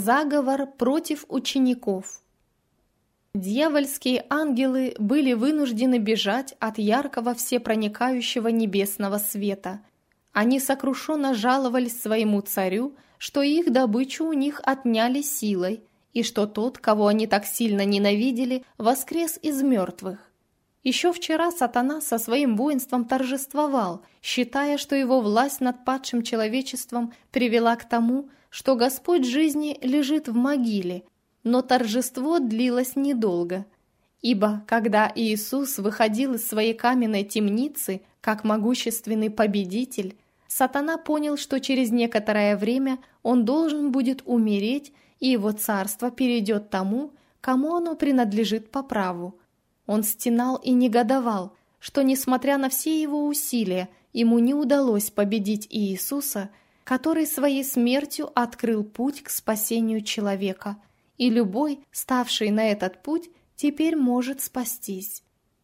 Заговор против учеников. Дьявольские ангелы были вынуждены бежать от яркого всепроникающего небесного света. Они сокрушенно жаловались своему царю, что их добычу у них отняли силой, и что тот, кого они так сильно ненавидели, воскрес из мертвых. Еще вчера сатана со своим воинством торжествовал, считая, что его власть над падшим человечеством привела к тому, что Господь жизни лежит в могиле, но торжество длилось недолго. Ибо когда Иисус выходил из своей каменной темницы, как могущественный победитель, сатана понял, что через некоторое время он должен будет умереть, и его царство перейдет тому, кому оно принадлежит по праву. Он стенал и негодовал, что, несмотря на все его усилия, ему не удалось победить Иисуса, который своей смертью открыл путь к спасению человека, и любой, ставший на этот путь, теперь может спастись.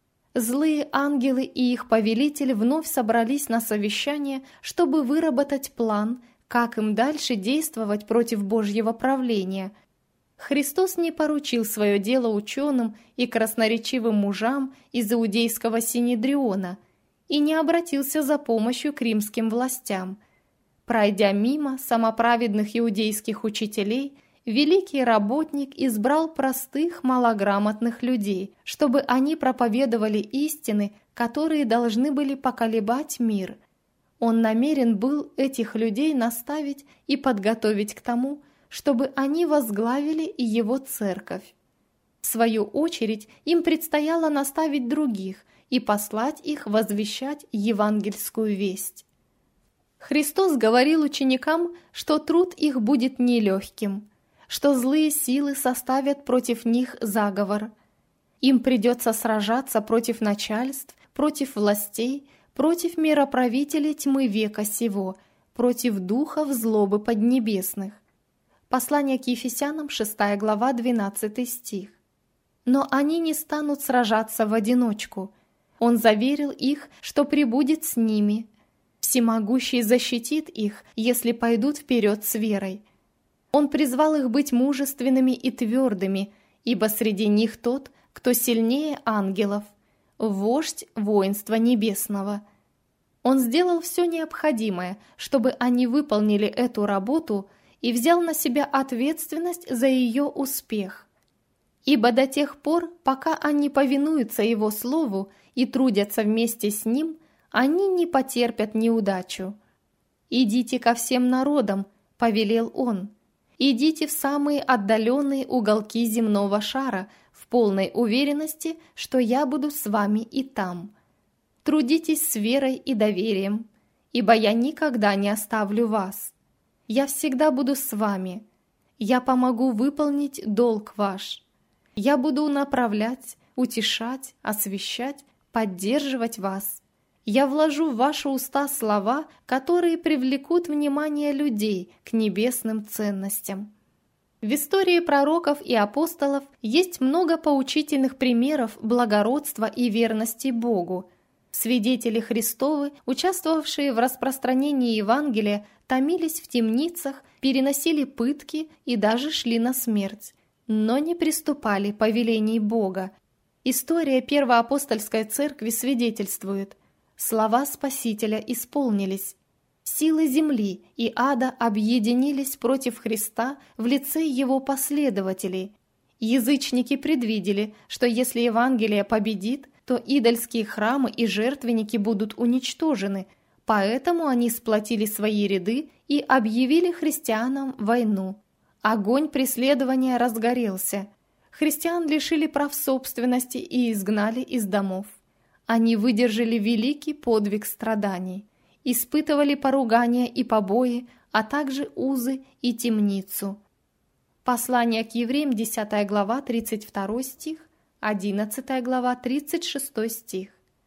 Злые ангелы и их повелитель вновь собрались на совещание, чтобы выработать план, как им дальше действовать против Божьего правления. Христос не поручил свое дело ученым и красноречивым мужам из иудейского синедриона и не обратился за помощью к римским властям. Пройдя мимо самоправедных иудейских учителей, великий работник избрал простых, малограмотных людей, чтобы они проповедовали истины, которые должны были поколебать мир. Он намерен был этих людей наставить и подготовить к тому, чтобы они возглавили его церковь. В свою очередь, им предстояло наставить других и послать их возвещать евангельскую весть. Христос говорил ученикам, что труд их будет нелегким, что злые силы составят против них заговор. Им придется сражаться против начальств, против властей, против мироправителей тьмы века сего, против духов злобы поднебесных. Послание к Ефесянам, 6 глава, 12 стих. Но они не станут сражаться в одиночку. Он заверил их, что пребудет с ними. Всемогущий защитит их, если пойдут вперед с верой. Он призвал их быть мужественными и твердыми, ибо среди них тот, кто сильнее ангелов, вождь воинства небесного. Он сделал все необходимое, чтобы они выполнили эту работу и взял на себя ответственность за ее успех. Ибо до тех пор, пока они повинуются Его Слову и трудятся вместе с Ним, они не потерпят неудачу. «Идите ко всем народам», — повелел Он. «Идите в самые отдаленные уголки земного шара, в полной уверенности, что я буду с вами и там. Трудитесь с верой и доверием, ибо я никогда не оставлю вас. Я всегда буду с вами. Я помогу выполнить долг ваш. Я буду направлять, утешать, освещать, поддерживать вас. Я вложу в ваши уста слова, которые привлекут внимание людей к небесным ценностям». В истории пророков и апостолов есть много поучительных примеров благородства и верности Богу. Свидетели Христовы, участвовавшие в распространении Евангелия, томились в темницах, переносили пытки и даже шли на смерть, но не приступали повелений Бога. История Первоапостольской церкви свидетельствует: слова Спасителя исполнились. Силы земли и ада объединились против Христа в лице Его последователей. Язычники предвидели, что если Евангелие победит, то идольские храмы и жертвенники будут уничтожены, поэтому они сплотили свои ряды и объявили христианам войну. Огонь преследования разгорелся. Христиан лишили прав собственности и изгнали из домов. Они выдержали великий подвиг страданий, испытывали поругания и побои, а также узы и темницу. Послание к евреям, 10 глава, 32 стих, 11 глава, 36 стих.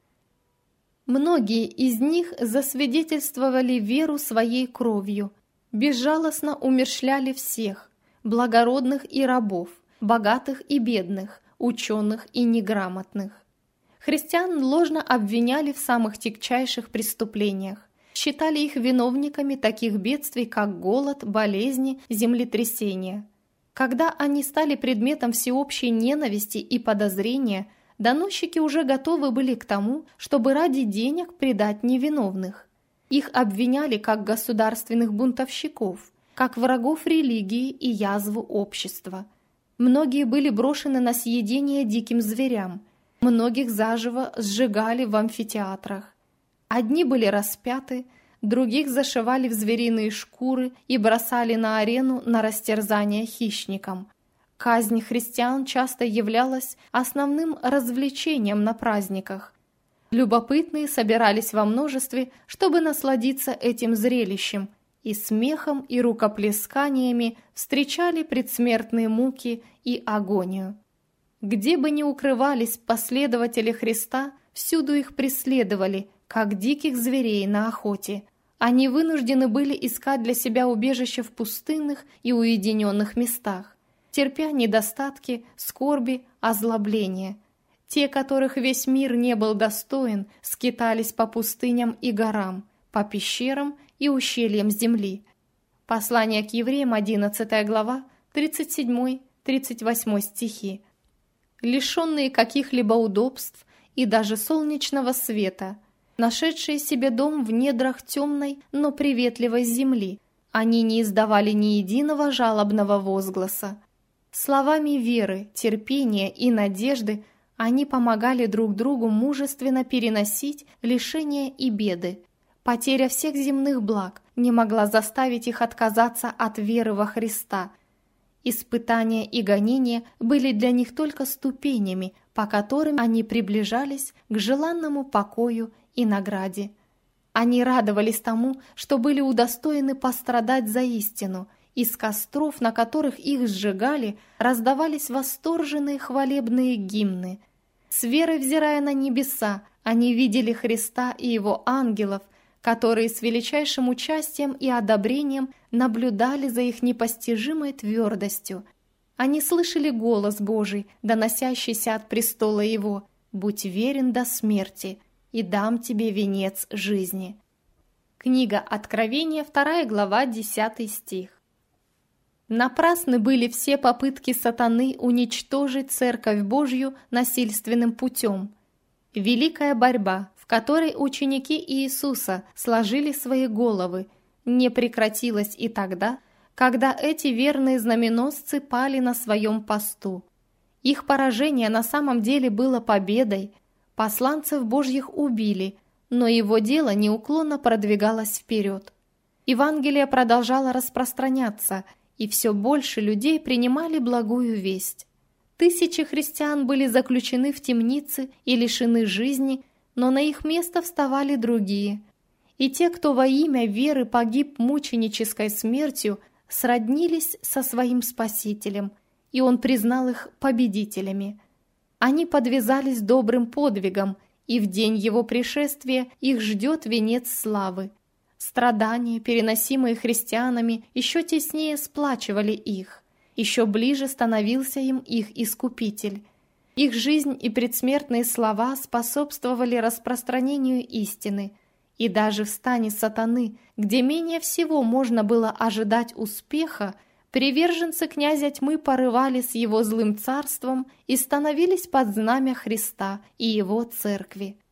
Многие из них засвидетельствовали веру своей кровью, безжалостно умерщвляли всех, благородных и рабов, богатых и бедных, ученых и неграмотных. Христиан ложно обвиняли в самых тягчайших преступлениях, считали их виновниками таких бедствий, как голод, болезни, землетрясения. Когда они стали предметом всеобщей ненависти и подозрения, доносчики уже готовы были к тому, чтобы ради денег предать невиновных. Их обвиняли как государственных бунтовщиков, как врагов религии и язву общества. Многие были брошены на съедение диким зверям, многих заживо сжигали в амфитеатрах. Одни были распяты, других зашивали в звериные шкуры и бросали на арену на растерзание хищникам. Казнь христиан часто являлась основным развлечением на праздниках. Любопытные собирались во множестве, чтобы насладиться этим зрелищем, и смехом и рукоплесканиями встречали предсмертные муки и агонию. Где бы ни укрывались последователи Христа, всюду их преследовали, как диких зверей на охоте. Они вынуждены были искать для себя убежище в пустынных и уединенных местах, терпя недостатки, скорби, озлобления. Те, которых весь мир не был достоин, скитались по пустыням и горам, по пещерам и ущельям земли. Послание к евреям, 11 глава, 37-38 стихи. Лишенные каких-либо удобств и даже солнечного света, нашедшие себе дом в недрах темной, но приветливой земли, они не издавали ни единого жалобного возгласа. Словами веры, терпения и надежды они помогали друг другу мужественно переносить лишения и беды. Потеря всех земных благ не могла заставить их отказаться от веры во Христа. Испытания и гонения были для них только ступенями, по которым они приближались к желанному покою и награде. Они радовались тому, что были удостоены пострадать за истину. Из костров, на которых их сжигали, раздавались восторженные хвалебные гимны. С верой взирая на небеса, они видели Христа и Его ангелов, которые с величайшим участием и одобрением наблюдали за их непостижимой твердостью. Они слышали голос Божий, доносящийся от престола Его: «Будь верен до смерти, и дам тебе венец жизни». Книга Откровения, 2 глава, 10 стих. Напрасны были все попытки сатаны уничтожить Церковь Божью насильственным путем. Великая борьба, в которой ученики Иисуса сложили свои головы, не прекратилась и тогда, когда эти верные знаменосцы пали на своем посту. Их поражение на самом деле было победой. Посланцев Божьих убили, но его дело неуклонно продвигалось вперед. Евангелие продолжало распространяться, и все больше людей принимали благую весть. Тысячи христиан были заключены в темницы и лишены жизни, но на их место вставали другие. И те, кто во имя веры погиб мученической смертью, сроднились со своим Спасителем, и Он признал их победителями. Они подвязались добрым подвигом, и в день Его пришествия их ждет венец славы. Страдания, переносимые христианами, еще теснее сплачивали их, еще ближе становился им их Искупитель. Их жизнь и предсмертные слова способствовали распространению истины, и даже в стане сатаны, где менее всего можно было ожидать успеха, приверженцы князя тьмы порывали с его злым царством и становились под знамя Христа и его церкви.